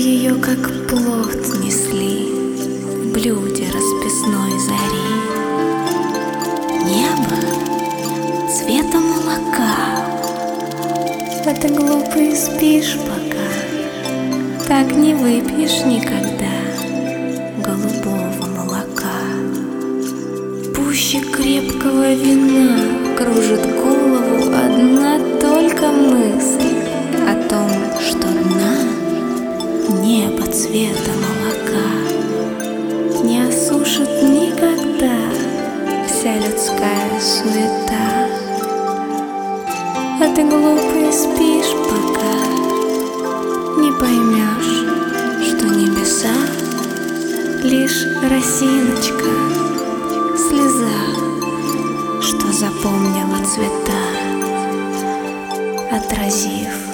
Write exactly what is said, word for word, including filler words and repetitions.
ее как плод несли в блюде расписной зари. Небо цвета молока, а ты глупый спишь пока, так не выпьешь никогда голубого молока. Пуще крепкого вина кружит голову одна только мысль о том, что дна небо цвета молока не осушит никогда вся людская суета. А ты, глупый, спишь пока, не поймешь, что небеса лишь росиночка, слеза, что запомнила цвета, отразив